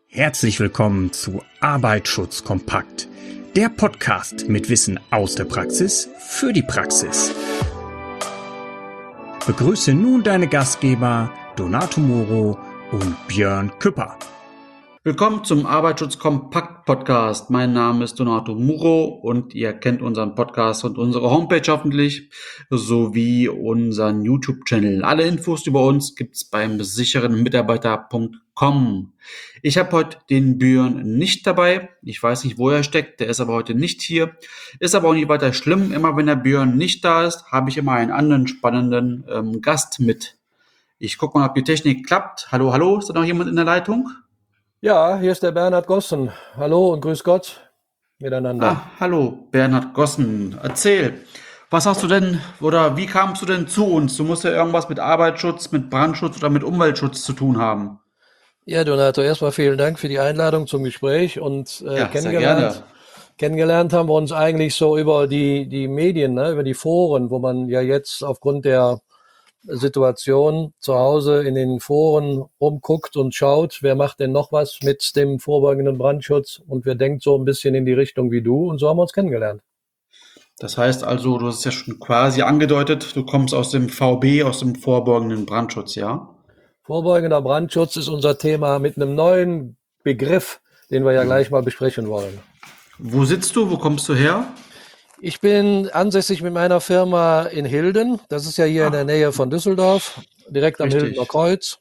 Herzlich willkommen zu Arbeitsschutz kompakt, der Podcast mit Wissen aus der Praxis für die Praxis. Begrüße nun deine Gastgeber Donato Muro und Björn Küpper. Willkommen zum Arbeitsschutz kompakt Podcast. Mein Name ist Donato Muro und ihr kennt unseren Podcast und unsere Homepage hoffentlich sowie unseren YouTube-Channel. Alle Infos über uns gibt's beim sicherenmitarbeiter.com. Ich habe heute den Björn nicht dabei. Ich weiß nicht, wo er steckt. Der ist aber heute nicht hier. Ist aber auch nicht weiter schlimm. Immer wenn der Björn nicht da ist, habe ich immer einen anderen spannenden Gast mit. Ich gucke mal, ob die Technik klappt. Hallo, hallo. Ist da noch jemand in der Leitung? Ja, hier ist der Bernhard Gossen. Hallo und grüß Gott miteinander. Hallo, Bernhard Gossen. Erzähl, was hast du denn oder wie kamst du denn zu uns? Du musst ja irgendwas mit Arbeitsschutz, mit Brandschutz oder mit Umweltschutz zu tun haben. Ja, Donato, erstmal vielen Dank für die Einladung zum Gespräch und Ja, sehr gerne. kennengelernt haben wir uns eigentlich so über die Medien, ne, über die Foren, wo man ja jetzt aufgrund der Situation zu Hause in den Foren rumguckt und schaut, wer macht denn noch was mit dem vorbeugenden Brandschutz, und wer denkt so ein bisschen in die Richtung wie du, und so haben wir uns kennengelernt. Das heißt also, du hast es ja schon quasi angedeutet, du kommst aus dem VB, aus dem vorbeugenden Brandschutz, ja? Vorbeugender Brandschutz ist unser Thema mit einem neuen Begriff, den wir ja gleich mal besprechen wollen. Wo sitzt du? Wo kommst du her? Ich bin ansässig mit meiner Firma in Hilden. Das ist ja hier in der Nähe von Düsseldorf, direkt am Richtig. Hildener Kreuz.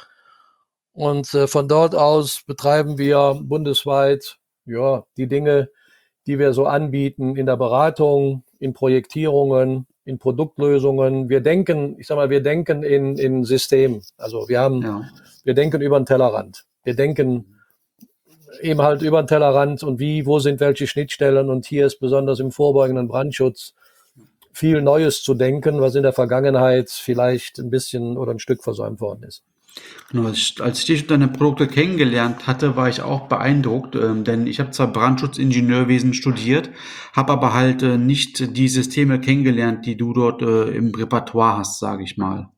Und von dort aus betreiben wir bundesweit ja die Dinge, die wir so anbieten in der Beratung, in Projektierungen, in Produktlösungen. Wir denken in Systemen. Also wir denken über den Tellerrand. Wir denken eben halt über den Tellerrand und wo sind welche Schnittstellen, und hier ist besonders im vorbeugenden Brandschutz viel Neues zu denken, was in der Vergangenheit vielleicht ein bisschen oder ein Stück versäumt worden ist. Genau, als ich dich und deine Produkte kennengelernt hatte, war ich auch beeindruckt, denn ich habe zwar Brandschutzingenieurwesen studiert, habe aber halt nicht die Systeme kennengelernt, die du dort im Repertoire hast, sage ich mal.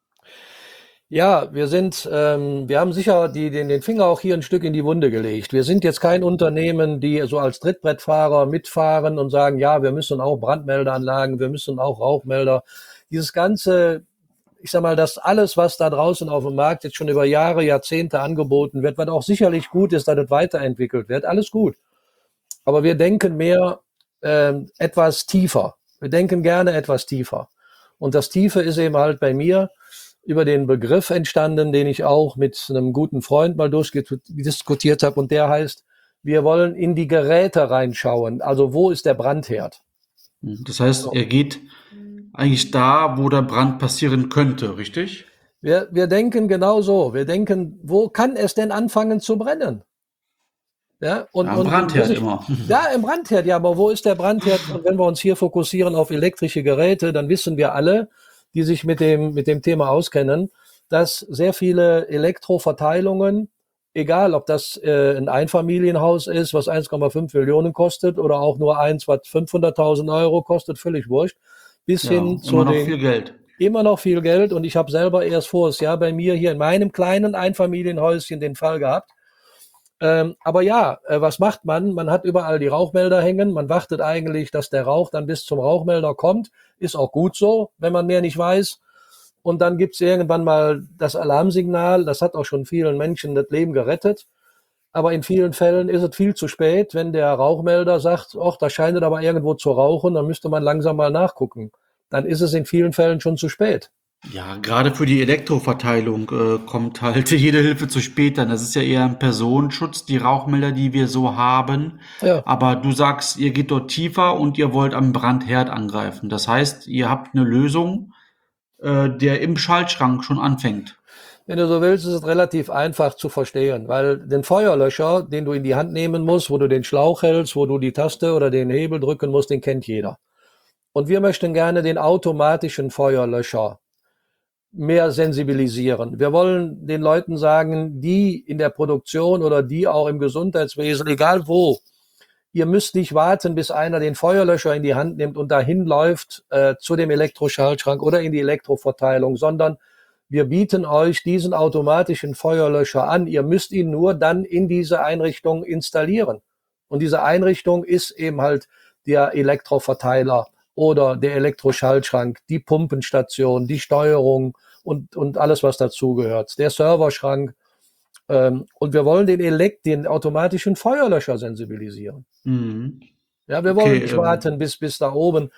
Ja, wir haben sicher den Finger auch hier ein Stück in die Wunde gelegt. Wir sind jetzt kein Unternehmen, die so als Trittbrettfahrer mitfahren und sagen, ja, wir müssen auch Brandmeldeanlagen, wir müssen auch Rauchmelder. Dieses ganze, ich sag mal, das alles, was da draußen auf dem Markt jetzt schon über Jahre, Jahrzehnte angeboten wird, was auch sicherlich gut ist, dass das weiterentwickelt wird, alles gut. Aber wir denken mehr etwas tiefer. Wir denken gerne etwas tiefer. Und das Tiefe ist eben halt bei mir über den Begriff entstanden, den ich auch mit einem guten Freund mal durchdiskutiert habe, und der heißt, wir wollen in die Geräte reinschauen. Also wo ist der Brandherd? Das heißt, ihr geht eigentlich da, wo der Brand passieren könnte, richtig? Wir denken genau so. Wir denken, wo kann es denn anfangen zu brennen? Ja, Am Brandherd immer. Ja, im Brandherd, ja, aber wo ist der Brandherd? Und wenn wir uns hier fokussieren auf elektrische Geräte, dann wissen wir alle, die sich mit dem Thema auskennen, dass sehr viele Elektroverteilungen, egal ob das ein Einfamilienhaus ist, was 1,5 Millionen kostet, oder auch nur eins, was 500.000 Euro kostet, völlig wurscht, bis hin zu immer noch viel Geld. Immer noch viel Geld. Und ich habe selber erst voriges Jahr bei mir hier in meinem kleinen Einfamilienhäuschen den Fall gehabt. Aber ja, was macht man? Man hat überall die Rauchmelder hängen. Man wartet eigentlich, dass der Rauch dann bis zum Rauchmelder kommt. Ist auch gut so, wenn man mehr nicht weiß. Und dann gibt's irgendwann mal das Alarmsignal. Das hat auch schon vielen Menschen das Leben gerettet. Aber in vielen Fällen ist es viel zu spät, wenn der Rauchmelder sagt, ach, da scheint es aber irgendwo zu rauchen, dann müsste man langsam mal nachgucken. Dann ist es in vielen Fällen schon zu spät. Ja, gerade für die Elektroverteilung kommt halt jede Hilfe zu spät dann. Das ist ja eher ein Personenschutz, die Rauchmelder, die wir so haben. Ja. Aber du sagst, ihr geht dort tiefer und ihr wollt am Brandherd angreifen. Das heißt, ihr habt eine Lösung, der im Schaltschrank schon anfängt. Wenn du so willst, ist es relativ einfach zu verstehen, weil den Feuerlöscher, den du in die Hand nehmen musst, wo du den Schlauch hältst, wo du die Taste oder den Hebel drücken musst, den kennt jeder. Und wir möchten gerne den automatischen Feuerlöscher mehr sensibilisieren. Wir wollen den Leuten sagen, die in der Produktion oder die auch im Gesundheitswesen, egal wo, ihr müsst nicht warten, bis einer den Feuerlöscher in die Hand nimmt und dahin läuft zu dem Elektroschaltschrank oder in die Elektroverteilung, sondern wir bieten euch diesen automatischen Feuerlöscher an. Ihr müsst ihn nur dann in diese Einrichtung installieren. Und diese Einrichtung ist eben halt der Elektroverteiler oder der Elektroschaltschrank, die Pumpenstation, die Steuerung und alles, was dazugehört, der Serverschrank. Und wir wollen den automatischen Feuerlöscher sensibilisieren. Mhm. Ja, wir wollen nicht warten, bis da oben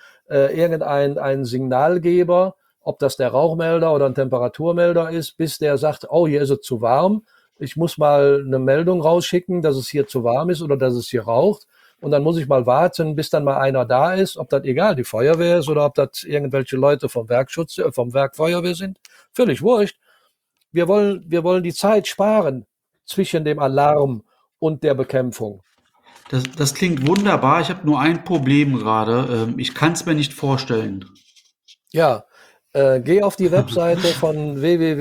ein Signalgeber, ob das der Rauchmelder oder ein Temperaturmelder ist, bis der sagt, oh, hier ist es zu warm. Ich muss mal eine Meldung rausschicken, dass es hier zu warm ist oder dass es hier raucht. Und dann muss ich mal warten, bis dann mal einer da ist, ob das egal die Feuerwehr ist oder ob das irgendwelche Leute vom Werk Feuerwehr sind. Völlig wurscht. Wir wollen die Zeit sparen zwischen dem Alarm und der Bekämpfung. Das klingt wunderbar. Ich habe nur ein Problem gerade. Ich kann es mir nicht vorstellen. Ja, geh auf die Webseite von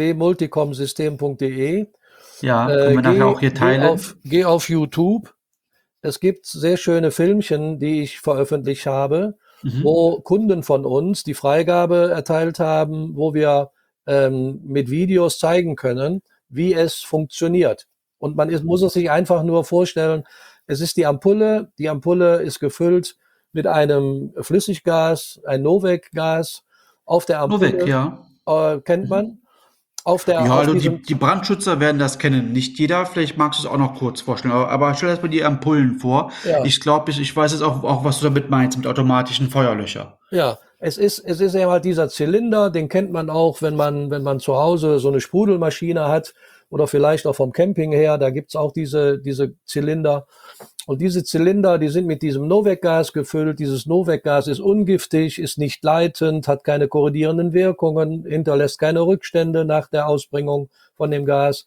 www.multicomsystem.de. Ja, können wir nachher auch hier teilen. Geh auf YouTube. Es gibt sehr schöne Filmchen, die ich veröffentlicht habe, wo Kunden von uns die Freigabe erteilt haben, wo wir mit Videos zeigen können, wie es funktioniert. Und muss es sich einfach nur vorstellen, es ist die Ampulle ist gefüllt mit einem Flüssiggas, ein Novec-Gas. Auf der Ampulle, Novec, ja. Kennt man. Also die Brandschützer werden das kennen. Nicht jeder, vielleicht magst du es auch noch kurz vorstellen. Aber stell erst mal die Ampullen vor. Ja. Ich glaube, ich weiß jetzt auch, was du damit meinst, mit automatischen Feuerlöcher. Ja, es ist eben halt dieser Zylinder, den kennt man auch, wenn man zu Hause so eine Sprudelmaschine hat oder vielleicht auch vom Camping her, da gibt's auch diese Zylinder. Und diese Zylinder, die sind mit diesem Novec-Gas gefüllt. Dieses Novec-Gas ist ungiftig, ist nicht leitend, hat keine korrodierenden Wirkungen, hinterlässt keine Rückstände nach der Ausbringung von dem Gas.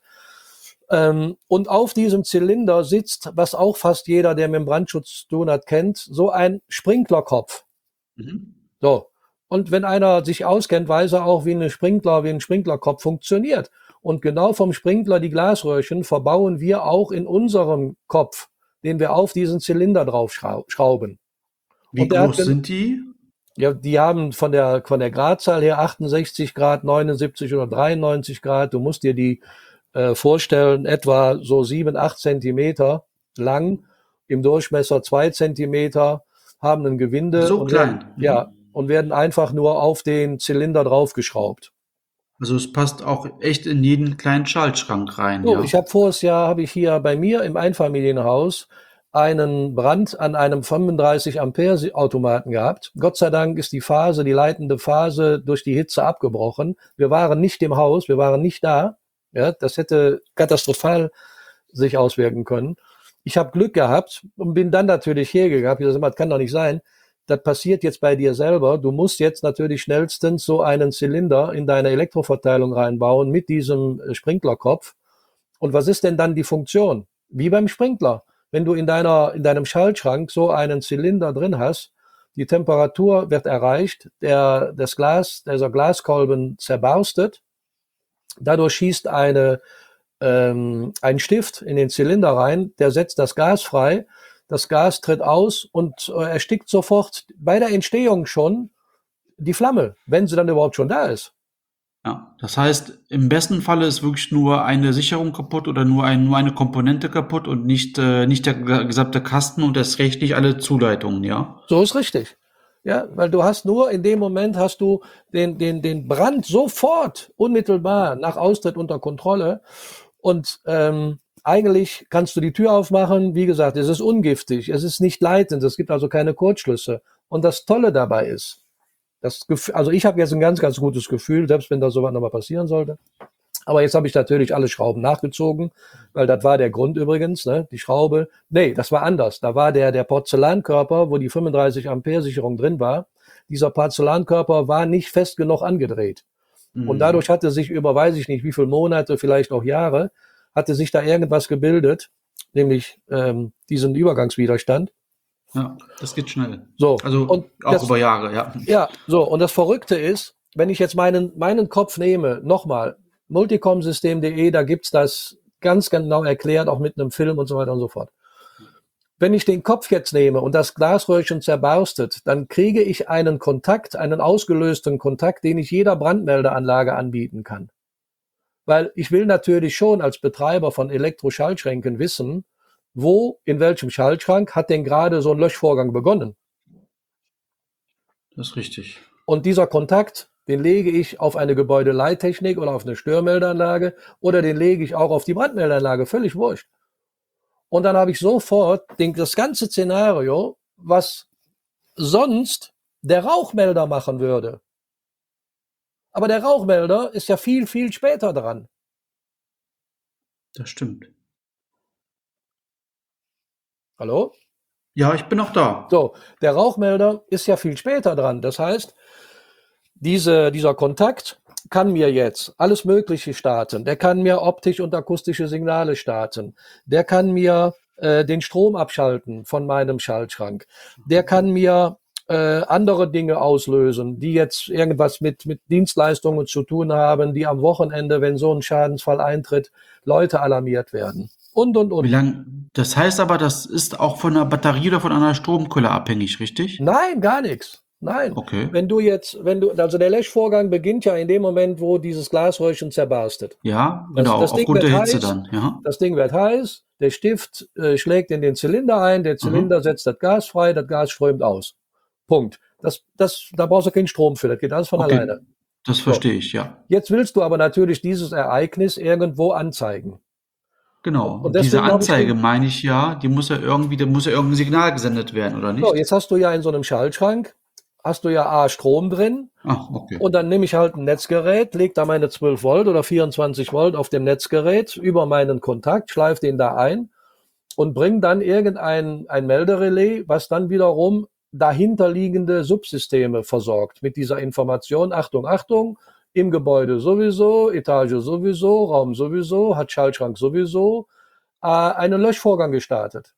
Und auf diesem Zylinder sitzt, was auch fast jeder, der mit dem Brandschutz zu tun hat, kennt, so ein Sprinklerkopf. So. Und wenn einer sich auskennt, weiß er auch, wie ein Sprinklerkopf funktioniert. Und genau vom Sprinkler die Glasröhrchen verbauen wir auch in unserem Kopf, den wir auf diesen Zylinder drauf schrauben. Wie groß sind die? Ja, die haben von der Gradzahl her 68 Grad, 79 oder 93 Grad. Du musst dir die vorstellen, etwa so 7, 8 Zentimeter lang, im Durchmesser 2 Zentimeter, haben ein Gewinde so klein. Und werden einfach nur auf den Zylinder draufgeschraubt. Also es passt auch echt in jeden kleinen Schaltschrank rein. So, ja. Voriges Jahr habe ich hier bei mir im Einfamilienhaus einen Brand an einem 35 Ampere Automaten gehabt. Gott sei Dank ist die leitende Phase durch die Hitze abgebrochen. Wir waren nicht im Haus, wir waren nicht da. Ja, das hätte katastrophal sich auswirken können. Ich habe Glück gehabt und bin dann natürlich hergegangen. Ich habe gesagt, das kann doch nicht sein. Das passiert jetzt bei dir selber. Du musst jetzt natürlich schnellstens so einen Zylinder in deine Elektroverteilung reinbauen mit diesem Sprinklerkopf. Und was ist denn dann die Funktion? Wie beim Sprinkler. Wenn du in deinem Schaltschrank so einen Zylinder drin hast, die Temperatur wird erreicht, dieser Glaskolben zerbarstet. Dadurch schießt ein Stift in den Zylinder rein, der setzt das Gas frei. Das Gas tritt aus und erstickt sofort bei der Entstehung schon die Flamme, wenn sie dann überhaupt schon da ist. Ja, das heißt, im besten Falle ist wirklich nur eine Sicherung kaputt oder nur eine Komponente kaputt und nicht der gesamte Kasten und erst recht nicht alle Zuleitungen, ja? So ist richtig. Ja, weil du hast nur in dem Moment hast du den Brand sofort unmittelbar nach Austritt unter Kontrolle und eigentlich kannst du die Tür aufmachen. Wie gesagt, es ist ungiftig, es ist nicht leitend, es gibt also keine Kurzschlüsse. Und das Tolle dabei ist, also ich habe jetzt ein ganz, ganz gutes Gefühl, selbst wenn da sowas nochmal passieren sollte. Aber jetzt habe ich natürlich alle Schrauben nachgezogen, weil das war der Grund übrigens, ne? Die Schraube. Nee, das war anders. Da war der Porzellankörper, wo die 35 Ampere Sicherung drin war. Dieser Porzellankörper war nicht fest genug angedreht. Und dadurch hatte sich über, weiß ich nicht, wie viele Monate, vielleicht auch Jahre, hatte sich da irgendwas gebildet, nämlich diesen Übergangswiderstand. Ja, das geht schnell. So, also und auch über Jahre, ja. Ja, so, und das Verrückte ist, wenn ich jetzt meinen Kopf nehme, nochmal, multicomsystem.de, da gibt's das ganz genau erklärt, auch mit einem Film und so weiter und so fort. Wenn ich den Kopf jetzt nehme und das Glasröhrchen zerbarstet, dann kriege ich einen ausgelösten Kontakt, den ich jeder Brandmeldeanlage anbieten kann. Weil ich will natürlich schon als Betreiber von Elektroschaltschränken wissen, wo, in welchem Schaltschrank hat denn gerade so ein Löschvorgang begonnen. Das ist richtig. Und dieser Kontakt, den lege ich auf eine Gebäudeleittechnik oder auf eine Störmeldeanlage oder den lege ich auch auf die Brandmeldeanlage, völlig wurscht. Und dann habe ich sofort das ganze Szenario, was sonst der Rauchmelder machen würde. Aber der Rauchmelder ist ja viel, viel später dran. Das stimmt. Hallo? Ja, ich bin noch da. So, der Rauchmelder ist ja viel später dran. Das heißt, dieser Kontakt kann mir jetzt alles Mögliche starten. Der kann mir optisch und akustische Signale starten. Der kann mir den Strom abschalten von meinem Schaltschrank. Der kann mir andere Dinge auslösen, die jetzt irgendwas mit Dienstleistungen zu tun haben, die am Wochenende, wenn so ein Schadensfall eintritt, Leute alarmiert werden. Und. Wie lang? Das heißt aber, das ist auch von einer Batterie oder von einer Stromquelle abhängig, richtig? Nein, gar nichts. Nein. Okay. Also der Löschvorgang beginnt ja in dem Moment, wo dieses Glasröhrchen zerbarstet. Ja, genau, aufgrund der Hitze dann. Ja. Das Ding wird heiß, der Stift schlägt in den Zylinder ein, der Zylinder setzt das Gas frei, das Gas strömt aus. Punkt. Da brauchst du keinen Strom für, das geht alles von alleine. Das verstehe ich, ja. Jetzt willst du aber natürlich dieses Ereignis irgendwo anzeigen. Genau. Und diese Anzeige, meine ich ja, da muss ja irgendein Signal gesendet werden, oder nicht? So, jetzt hast du ja in so einem Schaltschrank, hast du ja A, Strom drin. Ach, okay. Und dann nehme ich halt ein Netzgerät, lege da meine 12 Volt oder 24 Volt auf dem Netzgerät über meinen Kontakt, schleife den da ein und bringe dann ein Melderelais, was dann wiederum dahinterliegende Subsysteme versorgt mit dieser Information. Achtung, Achtung, im Gebäude sowieso, Etage sowieso, Raum sowieso, hat Schaltschrank sowieso einen Löschvorgang gestartet.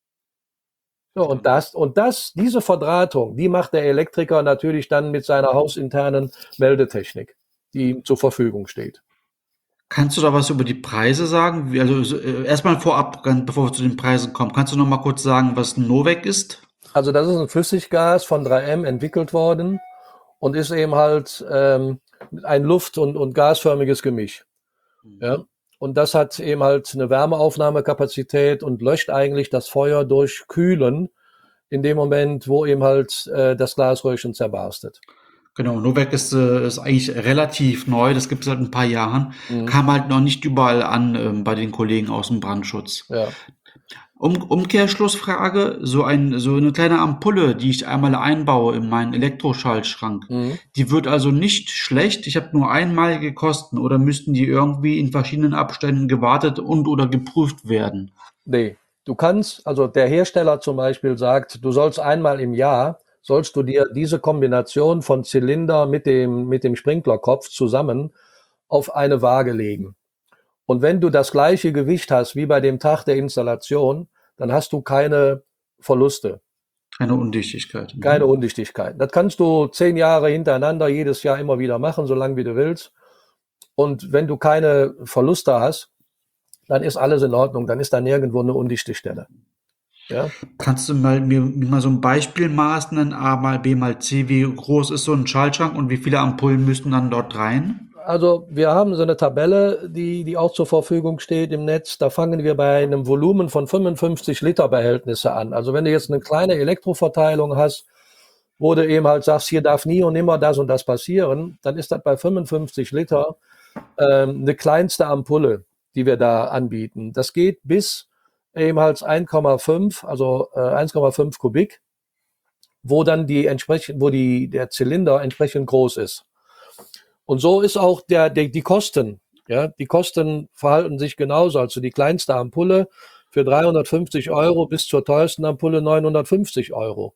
So, und diese Verdrahtung, die macht der Elektriker natürlich dann mit seiner hausinternen Meldetechnik, die ihm zur Verfügung steht. Kannst du da was über die Preise sagen? Also erstmal vorab, bevor wir zu den Preisen kommen, kannst du noch mal kurz sagen, was Novec ist? Also das ist ein Flüssiggas von 3M entwickelt worden und ist eben halt ein luft- und gasförmiges Gemisch. Ja? Und das hat eben halt eine Wärmeaufnahmekapazität und löscht eigentlich das Feuer durch Kühlen in dem Moment, wo eben halt das Glasröhrchen zerbarstet. Genau, Novec ist eigentlich relativ neu, das gibt es seit ein paar Jahren, kam halt noch nicht überall an bei den Kollegen aus dem Brandschutz. Ja. Umkehrschlussfrage, so eine kleine Ampulle, die ich einmal einbaue in meinen Elektroschaltschrank, die wird also nicht schlecht, ich habe nur einmalige Kosten oder müssten die irgendwie in verschiedenen Abständen gewartet oder geprüft werden? Nee, also der Hersteller zum Beispiel sagt, du sollst einmal im Jahr, sollst du dir diese Kombination von Zylinder mit dem Sprinklerkopf zusammen auf eine Waage legen. Und wenn du das gleiche Gewicht hast wie bei dem Tag der Installation, dann hast du keine Verluste. Keine Undichtigkeit. Keine Undichtigkeit. Das kannst du 10 Jahre hintereinander jedes Jahr immer wieder machen, so lange wie du willst. Und wenn du keine Verluste hast, dann ist alles in Ordnung. Dann ist da nirgendwo eine undichte Stelle. Ja? Kannst du mir mal so ein Beispielmaß nennen, A mal B mal C, wie groß ist so ein Schaltschrank und wie viele Ampullen müssten dann dort rein? Also wir haben so eine Tabelle, die auch zur Verfügung steht im Netz. Da fangen wir bei einem Volumen von 55 Liter Behältnisse an. Also wenn du jetzt eine kleine Elektroverteilung hast, wo du eben halt sagst, hier darf nie und nimmer das und das passieren, dann ist das bei 55 Liter eine kleinste Ampulle, die wir da anbieten. Das geht bis eben halt 1,5, also 1,5 Kubik, wo dann der Zylinder entsprechend groß ist. Und so ist auch die Kosten. Ja, die Kosten verhalten sich genauso. Also die kleinste Ampulle für 350 € bis zur teuersten Ampulle 950 €.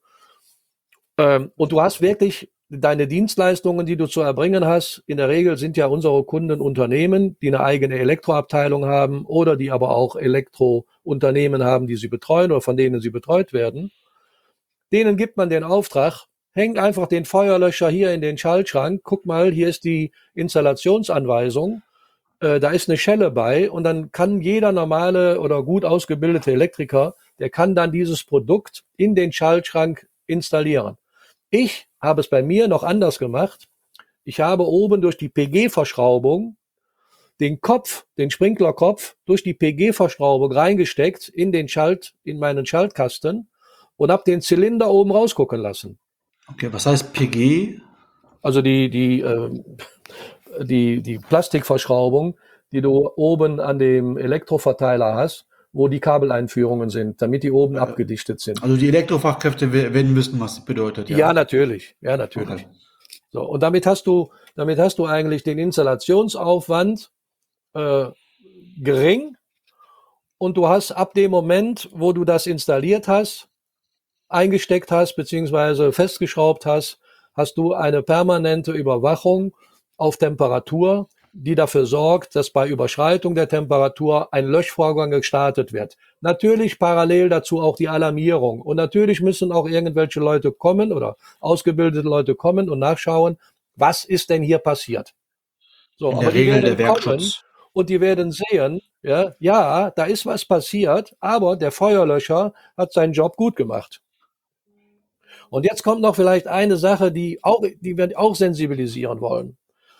Und du hast wirklich deine Dienstleistungen, die du zu erbringen hast. In der Regel sind ja unsere Kunden Unternehmen, die eine eigene Elektroabteilung haben oder die aber auch Elektrounternehmen haben, die sie betreuen oder von denen sie betreut werden. Denen gibt man den Auftrag, hängt einfach den Feuerlöscher hier in den Schaltschrank. Guck mal, hier ist die Installationsanweisung. Da ist eine Schelle bei und dann kann jeder normale oder gut ausgebildete Elektriker, der kann dann dieses Produkt in den Schaltschrank installieren. Ich habe es bei mir noch anders gemacht. Ich habe oben durch die PG-Verschraubung den Sprinklerkopf durch die PG-Verschraubung reingesteckt in meinen Schaltkasten und habe den Zylinder oben rausgucken lassen. Okay, was heißt PG? Also die Plastikverschraubung, die du oben an dem Elektroverteiler hast, wo die Kabeleinführungen sind, damit die oben abgedichtet sind. Also die Elektrofachkräfte werden wissen, was das bedeutet. Ja, natürlich. Ja, natürlich. Okay. So, und damit hast du eigentlich den Installationsaufwand gering, und du hast ab dem Moment, wo du das installiert hast, eingesteckt hast, beziehungsweise festgeschraubt hast, hast du eine permanente Überwachung auf Temperatur, die dafür sorgt, dass bei Überschreitung der Temperatur ein Löschvorgang gestartet wird. Natürlich parallel dazu auch die Alarmierung. Und natürlich müssen auch irgendwelche Leute kommen oder ausgebildete Leute kommen und nachschauen, was ist denn hier passiert. So, In aber der die Regel werden der kommen Werkschutz. und die werden sehen, ja, da ist was passiert, aber der Feuerlöscher hat seinen Job gut gemacht. Und jetzt kommt noch vielleicht eine Sache, die wir auch sensibilisieren wollen.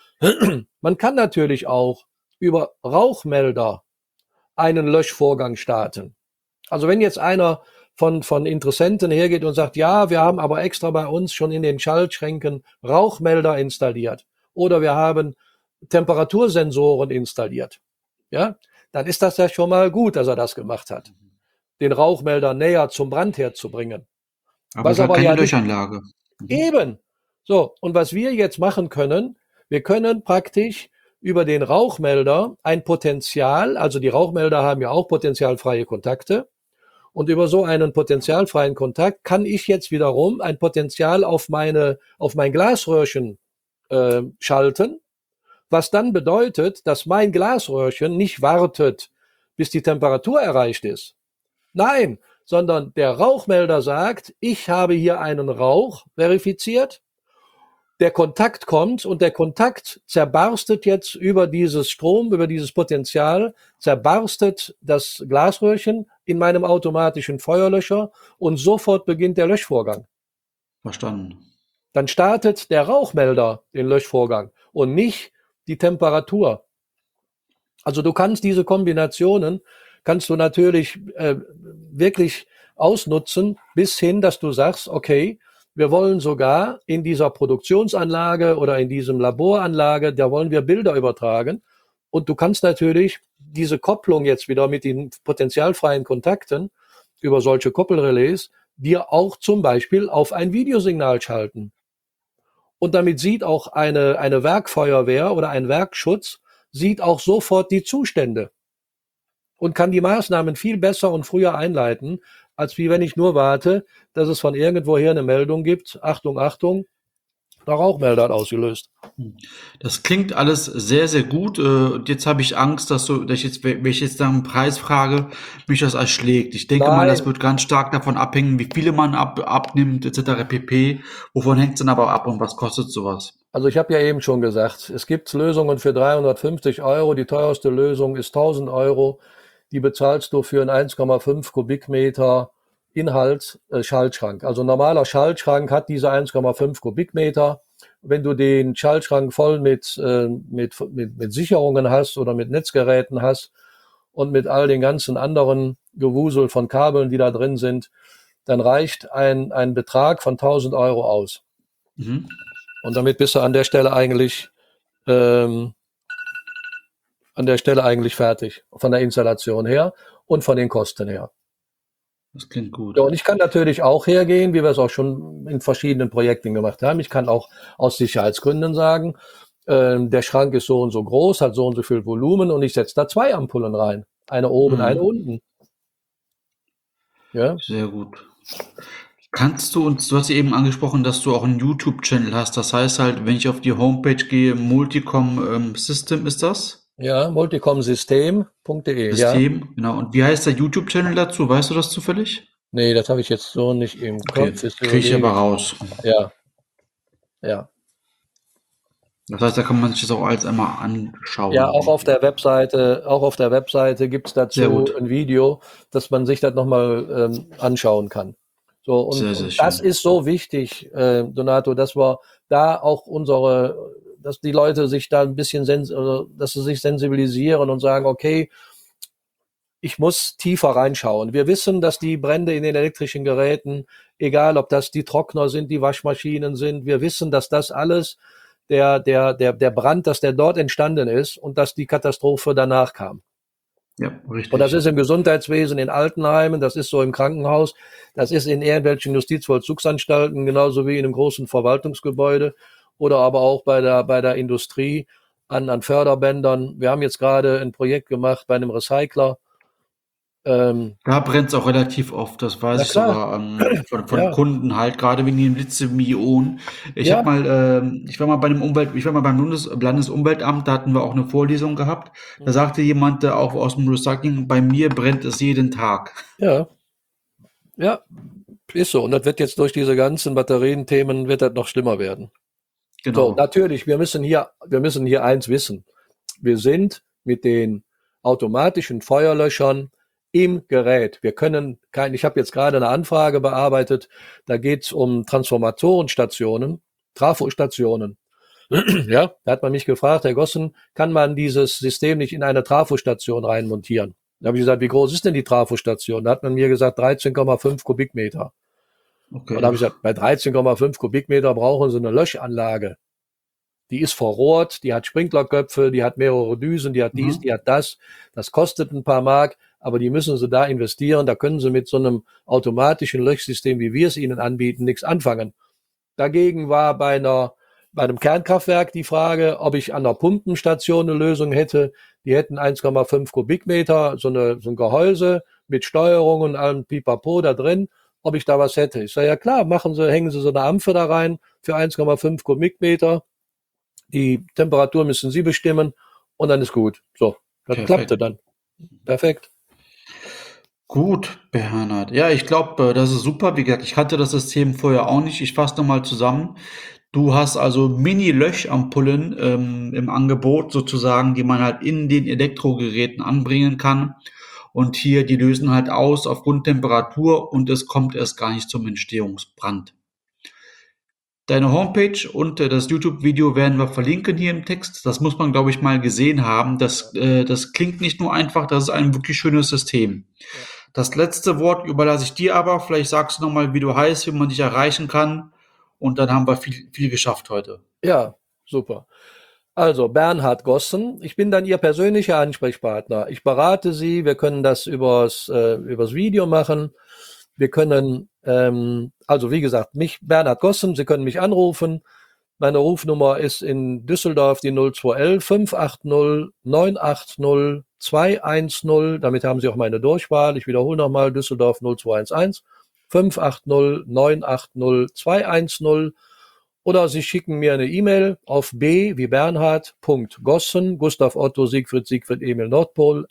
Man kann natürlich auch über Rauchmelder einen Löschvorgang starten. Also wenn jetzt einer von Interessenten hergeht und sagt, ja, wir haben aber extra bei uns schon in den Schaltschränken Rauchmelder installiert oder wir haben Temperatursensoren installiert, ja, dann ist das ja schon mal gut, dass er das gemacht hat, den Rauchmelder näher zum Brandherd zu bringen. Aber es Was hat aber keine ja nicht Löschanlage. eben. So, und was wir jetzt machen können, wir können praktisch über den Rauchmelder ein Potenzial, also die Rauchmelder haben ja auch potenzialfreie Kontakte, und über so einen potenzialfreien Kontakt kann ich jetzt wiederum ein Potenzial auf mein Glasröhrchen schalten, was dann bedeutet, dass mein Glasröhrchen nicht wartet, bis die Temperatur erreicht ist. Nein, sondern der Rauchmelder sagt, ich habe hier einen Rauch verifiziert, der Kontakt kommt und der Kontakt zerbarstet jetzt über dieses Potenzial, zerbarstet das Glasröhrchen in meinem automatischen Feuerlöscher und sofort beginnt der Löschvorgang. Verstanden. Dann startet der Rauchmelder den Löschvorgang und nicht die Temperatur. Also du kannst diese Kombinationen, kannst du natürlich wirklich ausnutzen, bis hin, dass du sagst, okay, wir wollen sogar in dieser Produktionsanlage oder in diesem Laboranlage, da wollen wir Bilder übertragen. Und du kannst natürlich diese Kopplung jetzt wieder mit den potenzialfreien Kontakten über solche Koppelrelais dir auch zum Beispiel auf ein Videosignal schalten. Und damit sieht auch eine Werkfeuerwehr oder ein Werkschutz, sieht auch sofort die Zustände und kann die Maßnahmen viel besser und früher einleiten, als wie wenn ich nur warte, dass es von irgendwoher eine Meldung gibt. Achtung, Achtung, der Rauchmelder hat ausgelöst. Das klingt alles sehr, sehr gut. Und jetzt habe ich Angst, dass ich jetzt, wenn ich jetzt nach dem Preis frage, mich das erschlägt. Ich denke mal, das Nein, wird ganz stark davon abhängen, wie viele man abnimmt, etc. pp. Wovon hängt es dann aber ab und was kostet sowas? also ich habe ja eben schon gesagt, es gibt Lösungen für 350 Euro. Die teuerste Lösung ist 1000 Euro. Die bezahlst du für einen 1,5 Kubikmeter Schaltschrank. Also ein normaler Schaltschrank hat diese 1,5 Kubikmeter. Wenn du den Schaltschrank voll mit Sicherungen hast oder mit Netzgeräten hast und mit all den ganzen anderen Gewusel von Kabeln, die da drin sind, dann reicht ein Betrag von 1000 Euro aus. Mhm. Und damit bist du an der Stelle eigentlich fertig, von der Installation her und von den Kosten her. Das klingt gut. Ja, und ich kann natürlich auch hergehen, wie wir es auch schon in verschiedenen Projekten gemacht haben. Ich kann auch aus Sicherheitsgründen sagen, der Schrank ist so und so groß, hat so und so viel Volumen und ich setze da 2 Ampullen rein. Eine oben, eine unten. Ja, Sehr gut. Kannst du uns, du hast ja eben angesprochen, dass du auch einen YouTube-Channel hast. Das heißt halt, wenn ich auf die Homepage gehe, Multicom System ist das? ja, multicomsystem.de, ja. System, genau. Und wie heißt der YouTube-Channel dazu? Weißt du das zufällig? Nee, das habe ich jetzt so nicht im Okay, Kopf. Jetzt kriege ich überlege aber ich. raus. Ja, ja. Das heißt, da kann man sich das auch alles einmal anschauen. Ja, auch auf der Webseite gibt's Sehr dazu gut. ein Video, dass man sich das nochmal anschauen kann. So, Sehr, sehr und das schön. ist so wichtig, Donato, dass wir da auch unsere dass die Leute sich da ein bisschen, dass sie sich sensibilisieren und sagen, okay, ich muss tiefer reinschauen. Wir wissen, dass die Brände in den elektrischen Geräten, egal ob das die Trockner sind, die Waschmaschinen sind, wir wissen, dass das alles der Brand, dass der dort entstanden ist und dass die Katastrophe danach kam. Ja, richtig. Und das ist im Gesundheitswesen, in Altenheimen, das ist so im Krankenhaus, das ist in irgendwelchen Justizvollzugsanstalten, genauso wie in einem großen Verwaltungsgebäude oder aber auch bei der Industrie an Förderbändern. Wir haben jetzt gerade ein Projekt gemacht bei einem Recycler. Da brennt es auch relativ oft, das weiß ich sogar von Kunden halt, gerade wegen den Lithium-Ionen. Ich war mal bei einem beim Landesumweltamt, da hatten wir auch eine Vorlesung gehabt. Da sagte jemand auch aus dem Recycling, bei mir brennt es jeden Tag. Ja, ist so. Und das wird jetzt durch diese ganzen Batterienthemen wird das noch schlimmer werden. Genau. So, natürlich, wir müssen hier eins wissen. Wir sind mit den automatischen Feuerlöschern im Gerät. Ich habe jetzt gerade eine Anfrage bearbeitet, da geht es um Transformatorenstationen, Trafostationen. Ja, da hat man mich gefragt, Herr Gossen, kann man dieses System nicht in eine Trafostation reinmontieren? Da habe ich gesagt, wie groß ist denn die Trafostation? Da hat man mir gesagt, 13,5 Kubikmeter. Okay. Und da habe ich gesagt, bei 13,5 Kubikmeter brauchen Sie eine Löschanlage. Die ist verrohrt, die hat Sprinklerköpfe, die hat mehrere Düsen, die hat dies, die hat das. Das kostet ein paar Mark, aber die müssen Sie da investieren. Da können Sie mit so einem automatischen Löschsystem, wie wir es Ihnen anbieten, nichts anfangen. Dagegen war bei einem Kernkraftwerk die Frage, ob ich an der Pumpenstation eine Lösung hätte. Die hätten 1,5 Kubikmeter, so ein Gehäuse mit Steuerung und allem Pipapo da drin, ob ich da was hätte. Ich sage, ja klar, hängen Sie so eine Ampfe da rein für 1,5 Kubikmeter. Die Temperatur müssen Sie bestimmen und dann ist gut. So, das klappte dann. Perfekt. Gut, Bernhard. Ja, ich glaube, das ist super. Wie gesagt, ich kannte das System vorher auch nicht. Ich fasse nochmal zusammen. Du hast also Mini-Löschampullen im Angebot sozusagen, die man halt in den Elektrogeräten anbringen kann. Und hier, die lösen halt aus auf Grundtemperatur und es kommt erst gar nicht zum Entstehungsbrand. Deine Homepage und das YouTube-Video werden wir verlinken hier im Text. Das muss man, glaube ich, mal gesehen haben. Das klingt nicht nur einfach, das ist ein wirklich schönes System. Das letzte Wort überlasse ich dir aber. Vielleicht sagst du nochmal, wie du heißt, wie man dich erreichen kann. Und dann haben wir viel geschafft heute. Ja, super. Also Bernhard Gossen, ich bin dann Ihr persönlicher Ansprechpartner. Ich berate Sie, wir können das übers Video machen. Wir können, also wie gesagt, Bernhard Gossen, Sie können mich anrufen. Meine Rufnummer ist in Düsseldorf die 0211 580 980 210. Damit haben Sie auch meine Durchwahl. Ich wiederhole nochmal, Düsseldorf 0211 580 980 210. Oder Sie schicken mir eine E-Mail auf b wie Bernhard.Gossen, Gustav Otto Siegfried Emil Nordpol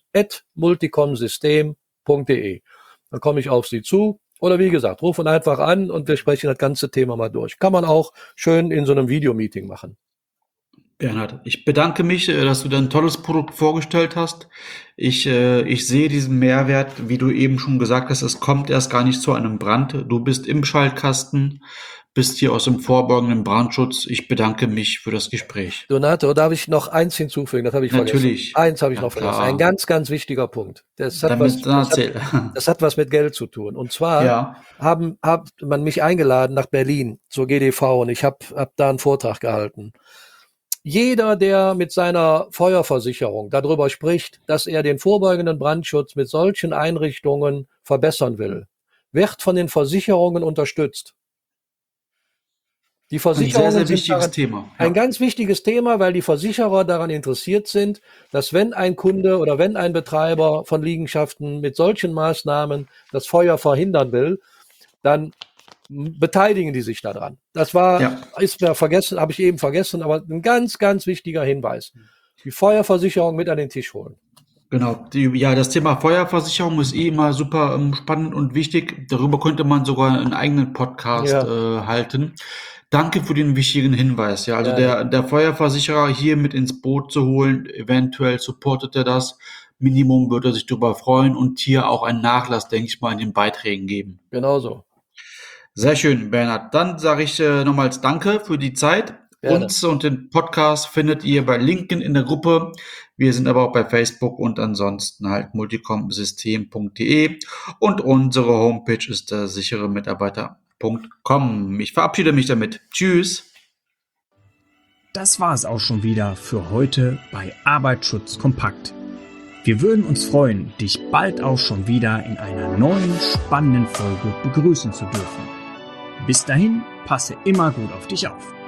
@multicomsystem.de. Dann komme ich auf Sie zu. Oder wie gesagt, rufen einfach an und wir sprechen das ganze Thema mal durch. Kann man auch schön in so einem Videomeeting machen. Bernhard, ich bedanke mich, dass du dein tolles Produkt vorgestellt hast. Ich sehe diesen Mehrwert, wie du eben schon gesagt hast, es kommt erst gar nicht zu einem Brand. Du bist im Schaltkasten, bist hier aus dem vorbeugenden Brandschutz. Ich bedanke mich für das Gespräch. Donato, darf ich noch eins hinzufügen? Das habe ich Natürlich. vergessen. Eins habe ich noch vergessen. Ein ganz, ganz wichtiger Punkt. Das hat was mit Geld zu tun. Und zwar hat man mich eingeladen nach Berlin zur GDV und ich habe da einen Vortrag gehalten. Jeder, der mit seiner Feuerversicherung darüber spricht, dass er den vorbeugenden Brandschutz mit solchen Einrichtungen verbessern will, wird von den Versicherungen unterstützt. Die Versicherungen ein sehr wichtiges Thema. Ja. Ein ganz wichtiges Thema, weil die Versicherer daran interessiert sind, dass wenn ein Kunde oder wenn ein Betreiber von Liegenschaften mit solchen Maßnahmen das Feuer verhindern will, dann beteiligen die sich daran. Ist mir vergessen, habe ich eben vergessen, aber ein ganz, ganz wichtiger Hinweis. Die Feuerversicherung mit an den Tisch holen. Genau. Das Thema Feuerversicherung ist immer super spannend und wichtig. Darüber könnte man sogar einen eigenen Podcast halten. Danke für den wichtigen Hinweis. Ja, also der Feuerversicherer hier mit ins Boot zu holen, eventuell supportet er das. Minimum würde er sich darüber freuen und hier auch einen Nachlass, denke ich mal, in den Beiträgen geben. Genauso. Sehr schön, Bernhard. Dann sage ich nochmals Danke für die Zeit. Gerne. Uns und den Podcast findet ihr bei LinkedIn in der Gruppe. Wir sind aber auch bei Facebook und ansonsten halt multicomsystem.de und unsere Homepage ist der sicheremitarbeiter.com. Ich verabschiede mich damit. Tschüss. Das war es auch schon wieder für heute bei Arbeitsschutz kompakt. Wir würden uns freuen, dich bald auch schon wieder in einer neuen spannenden Folge begrüßen zu dürfen. Bis dahin, passe immer gut auf dich auf.